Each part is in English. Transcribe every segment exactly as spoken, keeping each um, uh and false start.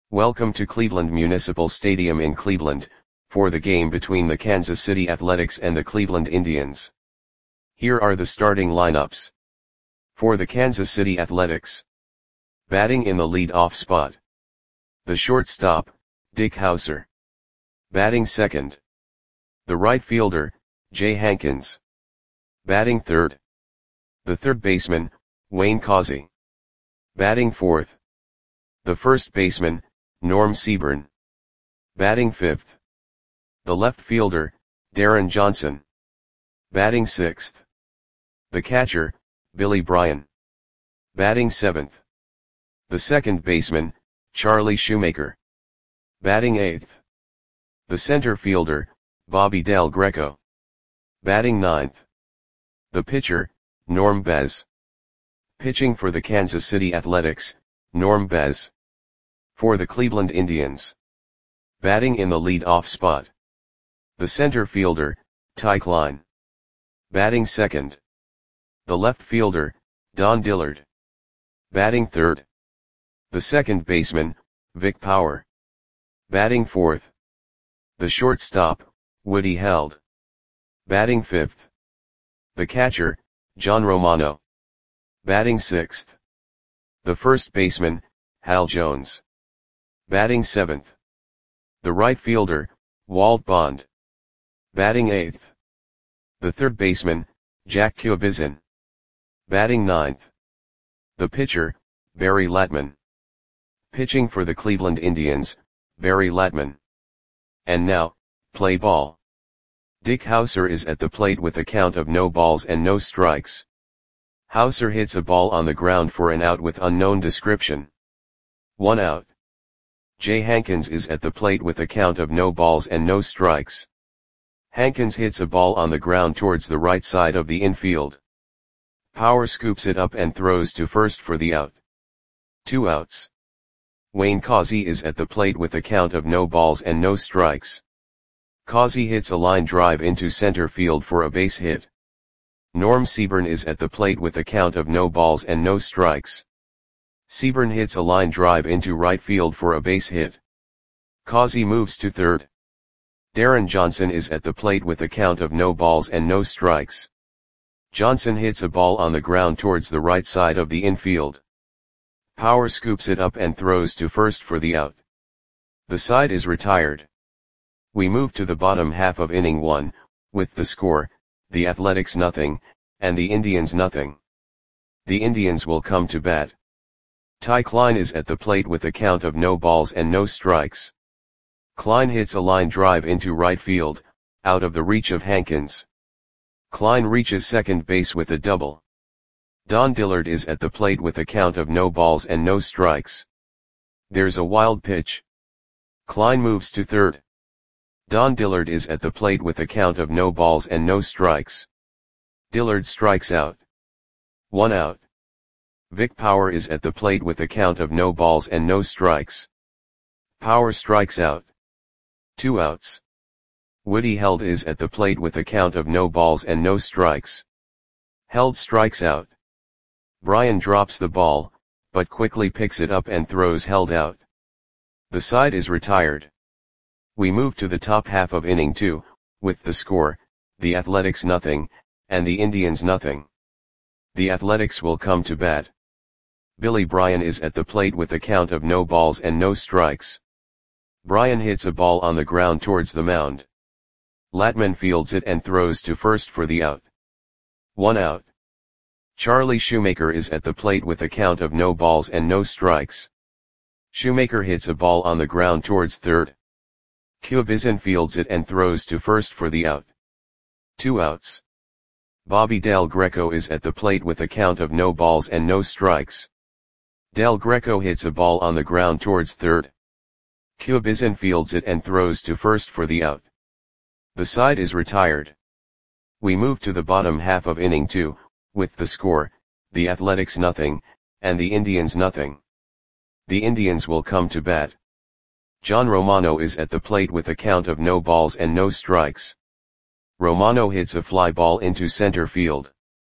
Welcome to Cleveland Municipal Stadium in Cleveland, for the game between the Kansas City Athletics and the Cleveland Indians. Here are the starting lineups. For the Kansas City Athletics. Batting in the lead-off spot. The shortstop, Dick Howser. Batting second. The right fielder, Jay Hankins. Batting third. The third baseman, Wayne Causey. Batting fourth. The first baseman, Norm Seaburn. Batting fifth. The left fielder, Darren Johnson. Batting sixth. The catcher, Billy Bryan. Batting seventh. The second baseman, Charlie Shoemaker. Batting eighth. The center fielder, Bobby Del Greco. Batting ninth. The pitcher, Norm Bez. Pitching for the Kansas City Athletics, Norm Bez. For the Cleveland Indians. Batting in the lead-off spot. The center fielder, Ty Klein. Batting second. The left fielder, Don Dillard. Batting third. The second baseman, Vic Power. Batting fourth. The shortstop, Woody Held. Batting fifth. The catcher, John Romano. Batting sixth. The first baseman, Hal Jones. Batting seventh. The right fielder, Walt Bond. Batting eighth. The third baseman, Jack Kubizin. Batting ninth. The pitcher, Barry Latman. Pitching for the Cleveland Indians, Barry Latman. And now, play ball. Dick Howser is at the plate with a count of no balls and no strikes. Howser hits a ball on the ground for an out with unknown description. One out. Jay Hankins is at the plate with a count of no balls and no strikes. Hankins hits a ball on the ground towards the right side of the infield. Power scoops it up and throws to first for the out. Two outs. Wayne Causey is at the plate with a count of no balls and no strikes. Causey hits a line drive into center field for a base hit. Norm Seaburn is at the plate with a count of no balls and no strikes. Seaburn hits a line drive into right field for a base hit. Causey moves to third. Darren Johnson is at the plate with a count of no balls and no strikes. Johnson hits a ball on the ground towards the right side of the infield. Power scoops it up and throws to first for the out. The side is retired. We move to the bottom half of inning one, with the score, the Athletics nothing, and the Indians nothing. The Indians will come to bat. Ty Klein is at the plate with a count of no balls and no strikes. Klein hits a line drive into right field, out of the reach of Hankins. Klein reaches second base with a double. Don Dillard is at the plate with a count of no balls and no strikes. There's a wild pitch. Klein moves to third. Don Dillard is at the plate with a count of no balls and no strikes. Dillard strikes out. One out. Vic Power is at the plate with a count of no balls and no strikes. Power strikes out. Two outs. Woody Held is at the plate with a count of no balls and no strikes. Held strikes out. Bryan drops the ball, but quickly picks it up and throws Held out. The side is retired. We move to the top half of inning two, with the score, the Athletics nothing, and the Indians nothing. The Athletics will come to bat. Billy Bryan is at the plate with a count of no balls and no strikes. Bryan hits a ball on the ground towards the mound. Latman fields it and throws to first for the out. One out. Charlie Shoemaker is at the plate with a count of no balls and no strikes. Shoemaker hits a ball on the ground towards third. Kubizin fields it and throws to first for the out. Two outs. Bobby Del Greco is at the plate with a count of no balls and no strikes. Del Greco hits a ball on the ground towards third. Kubizin fields it and throws to first for the out. The side is retired. We move to the bottom half of inning two, with the score, the Athletics nothing, and the Indians nothing. The Indians will come to bat. John Romano is at the plate with a count of no balls and no strikes. Romano hits a fly ball into center field.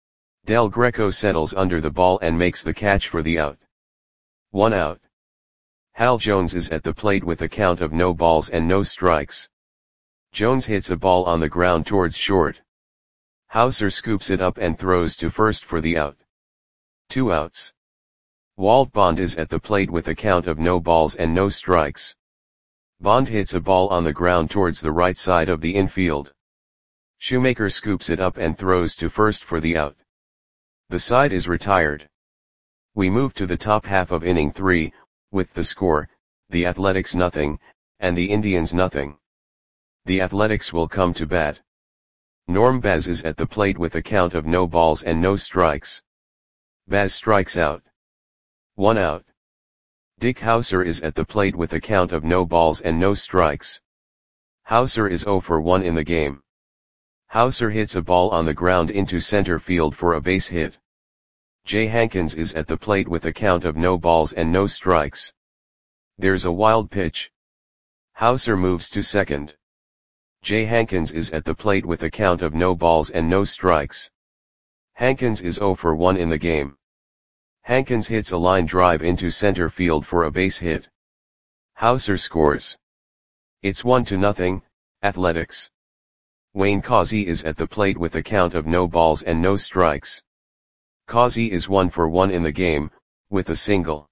Del Greco settles under the ball and makes the catch for the out. One out. Hal Jones is at the plate with a count of no balls and no strikes. Jones hits a ball on the ground towards short. Hauser scoops it up and throws to first for the out. Two outs. Walt Bond is at the plate with a count of no balls and no strikes. Bond hits a ball on the ground towards the right side of the infield. Shoemaker scoops it up and throws to first for the out. The side is retired. We move to the top half of inning three, with the score, the Athletics nothing, and the Indians nothing. The Athletics will come to bat. Norm Baz is at the plate with a count of no balls and no strikes. Baz strikes out. One out. Dick Hauser is at the plate with a count of no balls and no strikes. Hauser is oh for one in the game. Hauser hits a ball on the ground into center field for a base hit. Jay Hankins is at the plate with a count of no balls and no strikes. There's a wild pitch. Hauser moves to second. Jay Hankins is at the plate with a count of no balls and no strikes. Hankins is oh for one in the game. Hankins hits a line drive into center field for a base hit. Hauser scores. It's one to nothing, Athletics. Wayne Causey is at the plate with a count of no balls and no strikes. Causey is one for one in the game, with a single.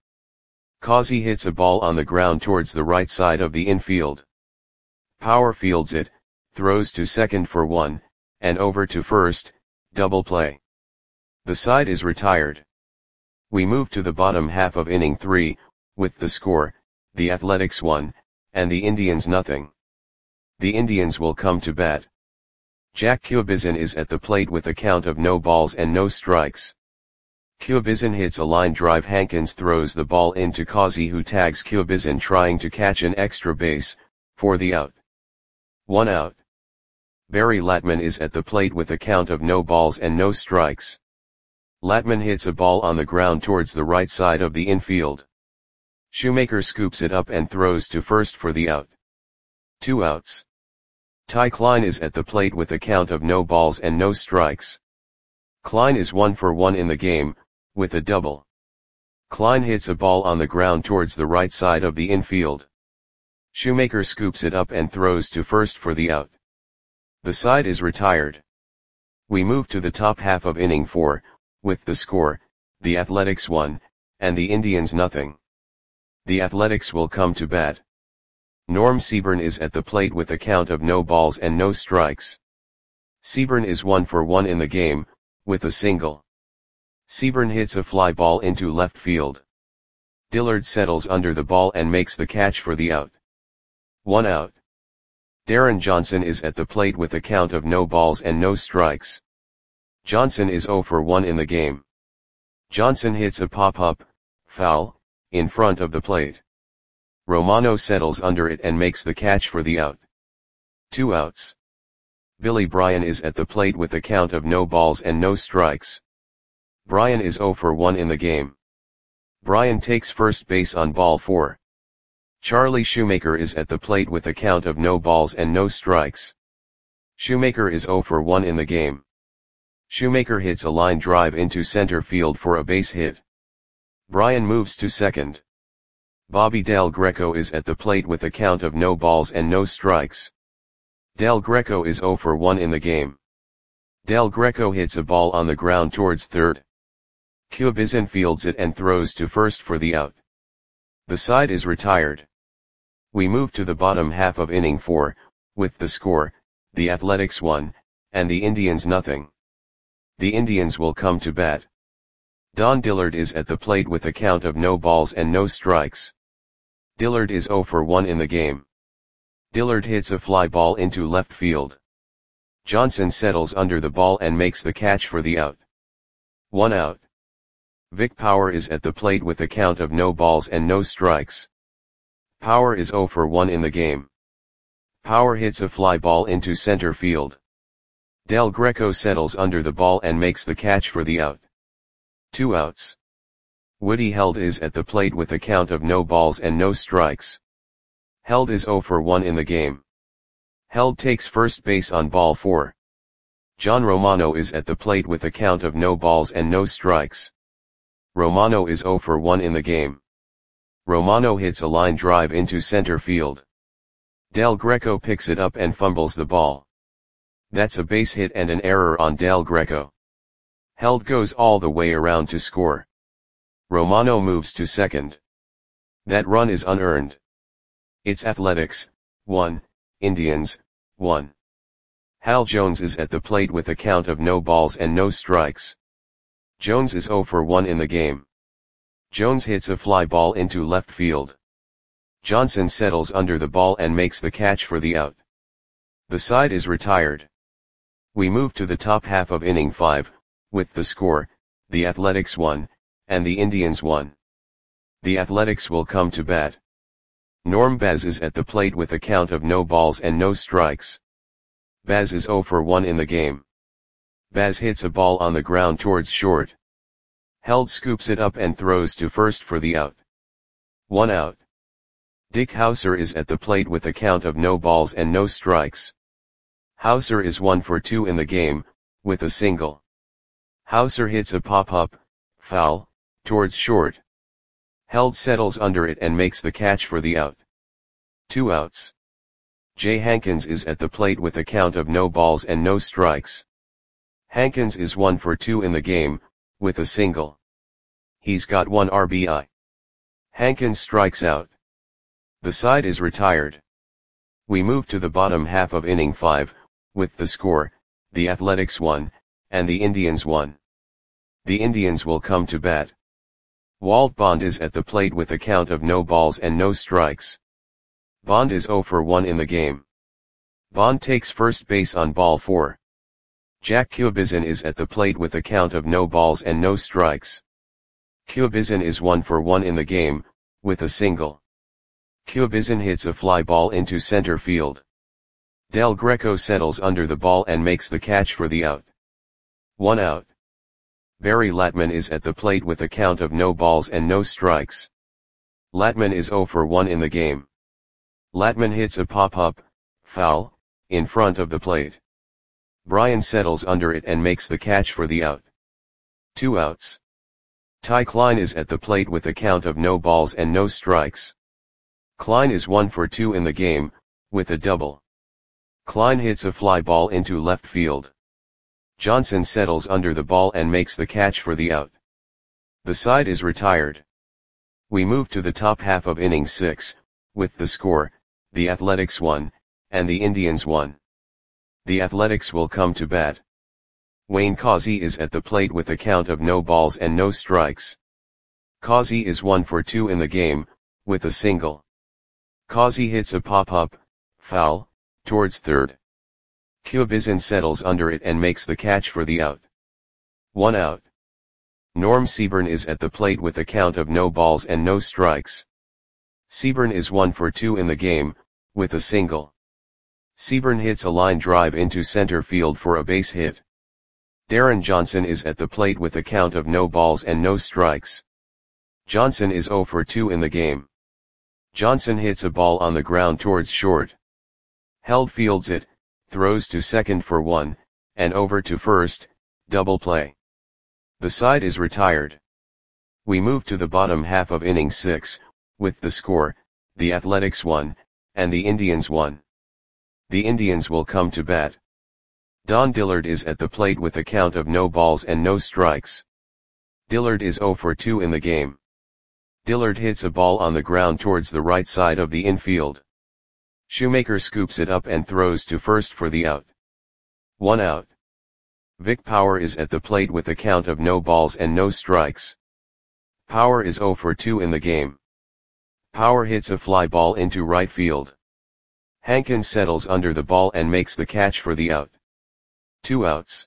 Causey hits a ball on the ground towards the right side of the infield. Power fields it, throws to second for one, and over to first, double play. The side is retired. We move to the bottom half of inning three, with the score, the Athletics one, and the Indians nothing. The Indians will come to bat. Jack Cubizin is at the plate with a count of no balls and no strikes. Cubizin hits a line drive. Hankins throws the ball into Causey, who tags Cubizin trying to catch an extra base, for the out. One out. Barry Latman is at the plate with a count of no balls and no strikes. Latman hits a ball on the ground towards the right side of the infield. Shoemaker scoops it up and throws to first for the out. Two outs. Ty Klein is at the plate with a count of no balls and no strikes. Klein is one for one in the game, with a double. Klein hits a ball on the ground towards the right side of the infield. Shoemaker scoops it up and throws to first for the out. The side is retired. We move to the top half of inning four, with the score, the Athletics one, and the Indians nothing. The Athletics will come to bat. Norm Seaburn is at the plate with a count of no balls and no strikes. Seaburn is one for one in the game, with a single. Seaburn hits a fly ball into left field. Dillard settles under the ball and makes the catch for the out. One out. Darren Johnson is at the plate with a count of no balls and no strikes. Johnson is oh for one in the game. Johnson hits a pop-up, foul, in front of the plate. Romano settles under it and makes the catch for the out. Two outs. Billy Bryan is at the plate with a count of no balls and no strikes. Bryan is oh for one in the game. Bryan takes first base on ball four. Charlie Shoemaker is at the plate with a count of no balls and no strikes. Shoemaker is oh for one in the game. Shoemaker hits a line drive into center field for a base hit. Bryan moves to second. Bobby Del Greco is at the plate with a count of no balls and no strikes. Del Greco is oh for one in the game. Del Greco hits a ball on the ground towards third. Cubizin fields it and throws to first for the out. The side is retired. We move to the bottom half of inning four, with the score, the Athletics one, and the Indians nothing. The Indians will come to bat. Don Dillard is at the plate with a count of no balls and no strikes. Dillard is oh for one in the game. Dillard hits a fly ball into left field. Johnson settles under the ball and makes the catch for the out. One out. Vic Power is at the plate with a count of no balls and no strikes. Power is oh for one in the game. Power hits a fly ball into center field. Del Greco settles under the ball and makes the catch for the out. Two outs. Woody Held is at the plate with a count of no balls and no strikes. Held is oh for one in the game. Held takes first base on ball four. John Romano is at the plate with a count of no balls and no strikes. Romano is oh for one in the game. Romano hits a line drive into center field. Del Greco picks it up and fumbles the ball. That's a base hit and an error on Del Greco. Held goes all the way around to score. Romano moves to second. That run is unearned. It's Athletics, one, Indians, one. Hal Jones is at the plate with a count of no balls and no strikes. Jones is zero for one in the game. Jones hits a fly ball into left field. Johnson settles under the ball and makes the catch for the out. The side is retired. We move to the top half of inning five, with the score, the Athletics one, and the Indians one. The Athletics will come to bat. Norm Baz is at the plate with a count of no balls and no strikes. Baz is zero for one in the game. Baz hits a ball on the ground towards short. Held scoops it up and throws to first for the out. One out. Dick Hauser is at the plate with a count of no balls and no strikes. Hauser is one for two in the game, with a single. Hauser hits a pop-up, foul, towards short. Held settles under it and makes the catch for the out. Two outs. Jay Hankins is at the plate with a count of no balls and no strikes. Hankins is one for two in the game, with a single. He's got one R B I. Hankins strikes out. The side is retired. We move to the bottom half of inning five, with the score, the Athletics one, and the Indians one. The Indians will come to bat. Walt Bond is at the plate with a count of no balls and no strikes. Bond is zero for one in the game. Bond takes first base on ball four. Jack Cubizin is at the plate with a count of no balls and no strikes. Cubizin is one for one in the game, with a single. Cubizin hits a fly ball into center field. Del Greco settles under the ball and makes the catch for the out. One out. Barry Latman is at the plate with a count of no balls and no strikes. Latman is zero for one in the game. Latman hits a pop-up, foul, in front of the plate. Brian settles under it and makes the catch for the out. Two outs. Ty Klein is at the plate with a count of no balls and no strikes. Klein is one for two in the game, with a double. Klein hits a fly ball into left field. Johnson settles under the ball and makes the catch for the out. The side is retired. We move to the top half of inning six, with the score, the Athletics one, and the Indians one. The Athletics will come to bat. Wayne Causey is at the plate with a count of no balls and no strikes. Causey is one for two in the game, with a single. Causey hits a pop-up, foul, towards third. Cubizin settles under it and makes the catch for the out. One out. Norm Seaburn is at the plate with a count of no balls and no strikes. Seaburn is one for two in the game, with a single. Seaburn hits a line drive into center field for a base hit. Darren Johnson is at the plate with a count of no balls and no strikes. Johnson is zero for two in the game. Johnson hits a ball on the ground towards short. Held fields it, throws to second for one, and over to first, double play. The side is retired. We move to the bottom half of inning six, with the score, the Athletics one, and the Indians one. The Indians will come to bat. Don Dillard is at the plate with a count of no balls and no strikes. Dillard is zero for two in the game. Dillard hits a ball on the ground towards the right side of the infield. Shoemaker scoops it up and throws to first for the out. One out. Vic Power is at the plate with a count of no balls and no strikes. Power is zero for two in the game. Power hits a fly ball into right field. Hankins settles under the ball and makes the catch for the out. Two outs.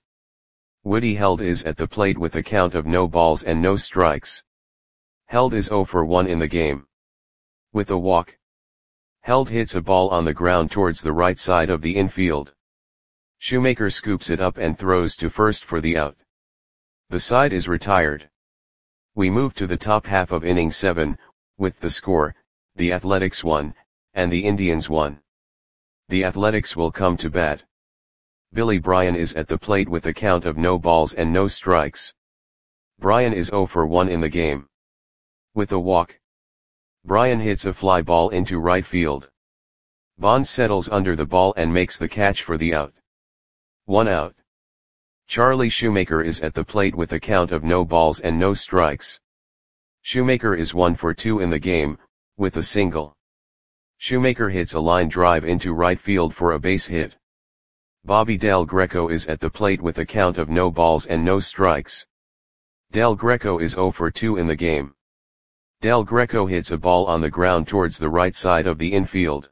Woody Held is at the plate with a count of no balls and no strikes. Held is zero for one in the game. With a walk. Held hits a ball on the ground towards the right side of the infield. Shoemaker scoops it up and throws to first for the out. The side is retired. We move to the top half of inning seven, with the score, the Athletics one, and the Indians one. The Athletics will come to bat. Billy Bryan is at the plate with a count of no balls and no strikes. Bryan is zero for one in the game. With a walk. Brian hits a fly ball into right field. Bond settles under the ball and makes the catch for the out. One out. Charlie Shoemaker is at the plate with a count of no balls and no strikes. Shoemaker is one for two in the game, with a single. Shoemaker hits a line drive into right field for a base hit. Bobby Del Greco is at the plate with a count of no balls and no strikes. Del Greco is zero for two in the game. Del Greco hits a ball on the ground towards the right side of the infield.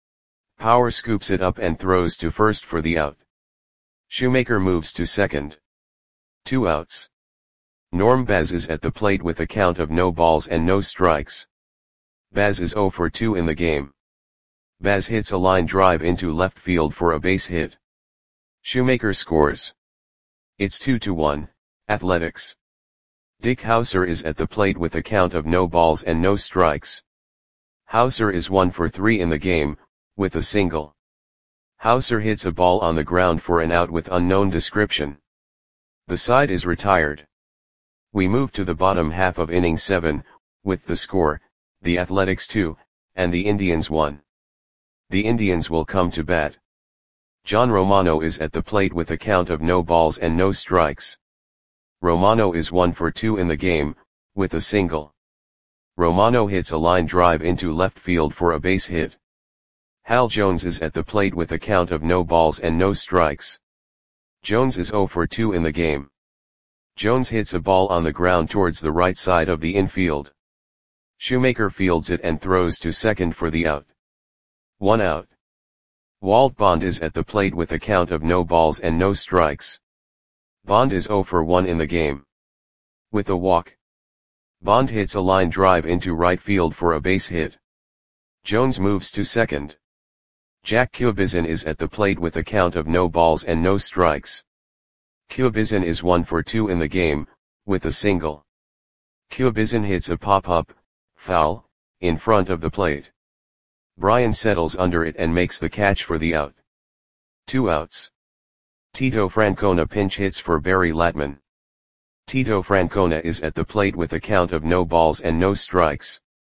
Power scoops it up and throws to first for the out. Shoemaker moves to second. Two outs. Norm Baz is at the plate with a count of no balls and no strikes. Baz is zero for two in the game. Baz hits a line drive into left field for a base hit. Shoemaker scores. It's two to one, Athletics. Dick Hauser is at the plate with a count of no balls and no strikes. Hauser is one for three in the game, with a single. Hauser hits a ball on the ground for an out with unknown description. The side is retired. We move to the bottom half of inning seven, with the score, the Athletics two, and the Indians one. The Indians will come to bat. John Romano is at the plate with a count of no balls and no strikes. Romano is one for two in the game, with a single. Romano hits a line drive into left field for a base hit. Hal Jones is at the plate with a count of no balls and no strikes. Jones is zero for two in the game. Jones hits a ball on the ground towards the right side of the infield. Shoemaker fields it and throws to second for the out. One out. Walt Bond is at the plate with a count of no balls and no strikes. Bond is zero for one in the game. With a walk. Bond hits a line drive into right field for a base hit. Jones moves to second. Jack Cubizin is at the plate with a count of no balls and no strikes. Cubizin is one for two in the game, with a single. Cubizin hits a pop-up, foul, in front of the plate. Brian settles under it and makes the catch for the out. Two outs. Tito Francona pinch hits for Barry Latman. Tito Francona is at the plate with a count of no balls and no strikes.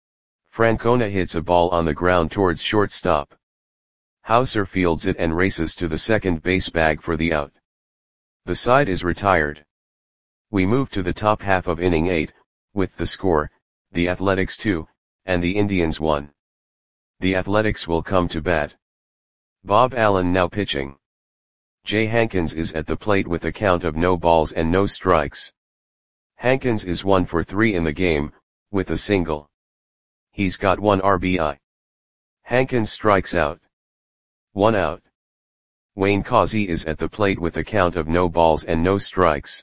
Francona hits a ball on the ground towards shortstop. Hauser fields it and races to the second base bag for the out. The side is retired. We move to the top half of inning eight, with the score, the Athletics two, and the Indians one. The Athletics will come to bat. Bob Allen now pitching. Jay Hankins is at the plate with a count of no balls and no strikes. Hankins is one for three in the game, with a single. He's got one R B I. Hankins strikes out. One out. Wayne Causey is at the plate with a count of no balls and no strikes.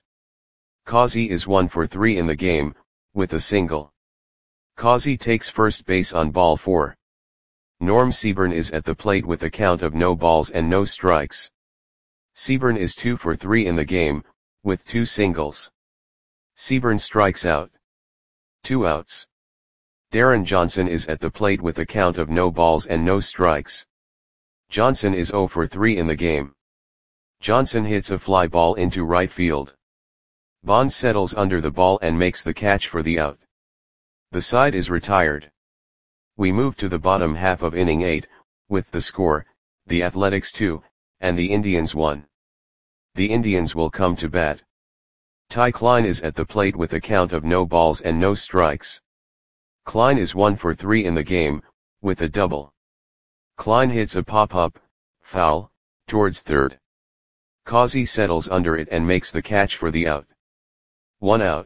Causey is one for three in the game, with a single. Causey takes first base on ball four. Norm Seaburn is at the plate with a count of no balls and no strikes. Seaburn is two for three in the game, with two singles. Seaburn strikes out. Two outs. Darren Johnson is at the plate with a count of no balls and no strikes. Johnson is zero for three in the game. Johnson hits a fly ball into right field. Bond settles under the ball and makes the catch for the out. The side is retired. We move to the bottom half of inning eight, with the score, the Athletics two, and the Indians one. The Indians will come to bat. Ty Klein is at the plate with a count of no balls and no strikes. Klein is one for three in the game, with a double. Klein hits a pop-up, foul, towards third. Causey settles under it and makes the catch for the out. One out.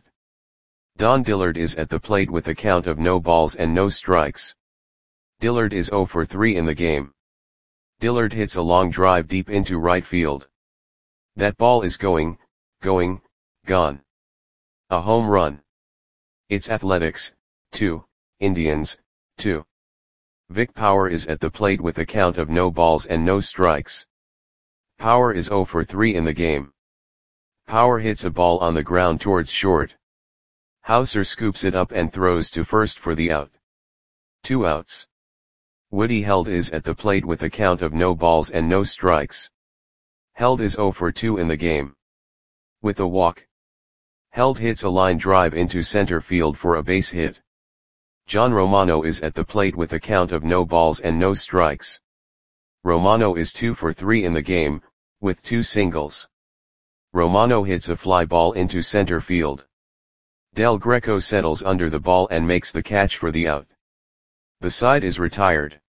Don Dillard is at the plate with a count of no balls and no strikes. Dillard is zero for three in the game. Dillard hits a long drive deep into right field. That ball is going, going, gone. A home run. It's Athletics, two, Indians, two. Vic Power is at the plate with a count of no balls and no strikes. Power is zero for three in the game. Power hits a ball on the ground towards short. Hauser scoops it up and throws to first for the out. Two outs. Woody Held is at the plate with a count of no balls and no strikes. Held is zero for two in the game. With a walk. Held hits a line drive into center field for a base hit. John Romano is at the plate with a count of no balls and no strikes. Romano is two for three in the game, with two singles. Romano hits a fly ball into center field. Del Greco settles under the ball and makes the catch for the out. The side is retired.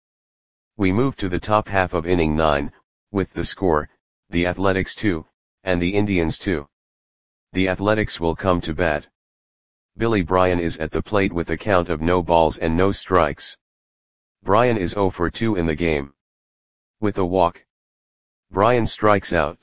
We move to the top half of inning nine, with the score, the Athletics two, and the Indians two. The Athletics will come to bat. Billy Bryan is at the plate with a count of no balls and no strikes. Bryan is zero for two in the game. With a walk, Bryan strikes out.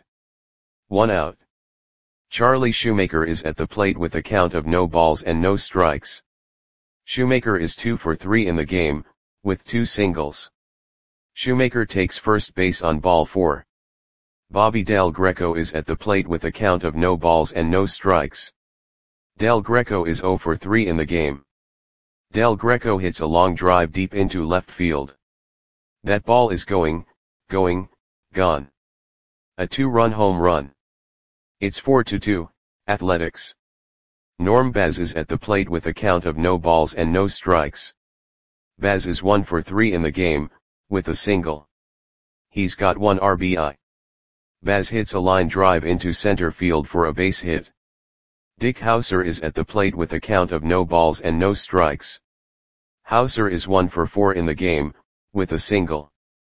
One out. Charlie Shoemaker is at the plate with a count of no balls and no strikes. Shoemaker is two for three in the game, with two singles. Shoemaker takes first base on ball four. Bobby Del Greco is at the plate with a count of no balls and no strikes. Del Greco is zero for three in the game. Del Greco hits a long drive deep into left field. That ball is going, going, gone. A two-run home run. It's four to two, Athletics. Norm Baz is at the plate with a count of no balls and no strikes. Baz is one for three in the game, with a single. He's got one R B I. Baz hits a line drive into center field for a base hit. Dick Hauser is at the plate with a count of no balls and no strikes. Hauser is one for four in the game, with a single.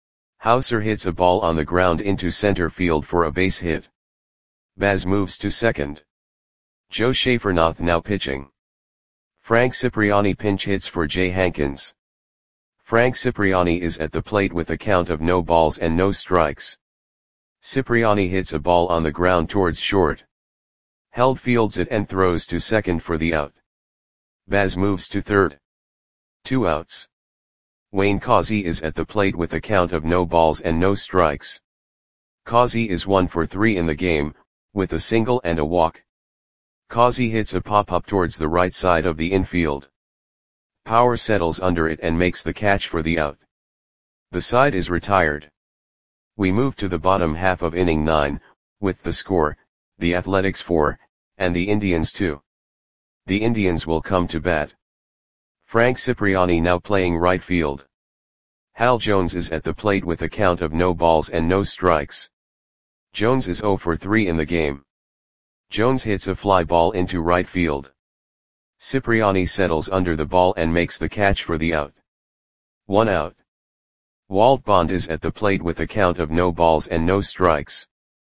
Hauser hits a ball on the ground into center field for a base hit. Baz moves to second. Joe Schaefernath now pitching. Frank Cipriani pinch hits for Jay Hankins. Frank Cipriani is at the plate with a count of no balls and no strikes. Cipriani hits a ball on the ground towards short. Held fields it and throws to second for the out. Baz moves to third. Two outs. Wayne Causey is at the plate with a count of no balls and no strikes. Causey is one for three in the game, with a single and a walk. Causey hits a pop-up towards the right side of the infield. Power settles under it and makes the catch for the out. The side is retired. We move to the bottom half of inning nine, with the score, the Athletics four, and the Indians two. The Indians will come to bat. Frank Cipriani now playing right field. Hal Jones is at the plate with a count of no balls and no strikes. Jones is zero for three in the game. Jones hits a fly ball into right field. Cipriani settles under the ball and makes the catch for the out. One out. Walt Bond is at the plate with a count of no balls and no strikes.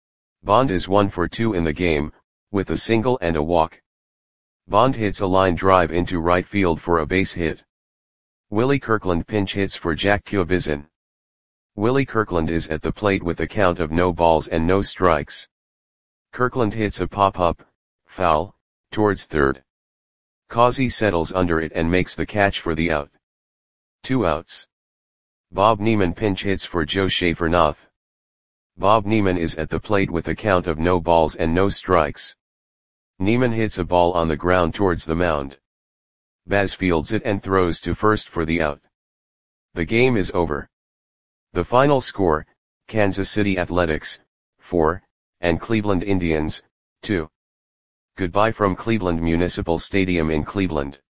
Bond is one for two in the game, with a single and a walk. Bond hits a line drive into right field for a base hit. Willie Kirkland pinch hits for Jack Kubizin. Willie Kirkland is at the plate with a count of no balls and no strikes. Kirkland hits a pop-up, foul, towards third. Causey settles under it and makes the catch for the out. Two outs. Bob Neiman pinch hits for Joe Schaefernath. Bob Neiman is at the plate with a count of no balls and no strikes. Neiman hits a ball on the ground towards the mound. Baz fields it and throws to first for the out. The game is over. The final score, Kansas City Athletics, four, and Cleveland Indians, two. Goodbye from Cleveland Municipal Stadium in Cleveland.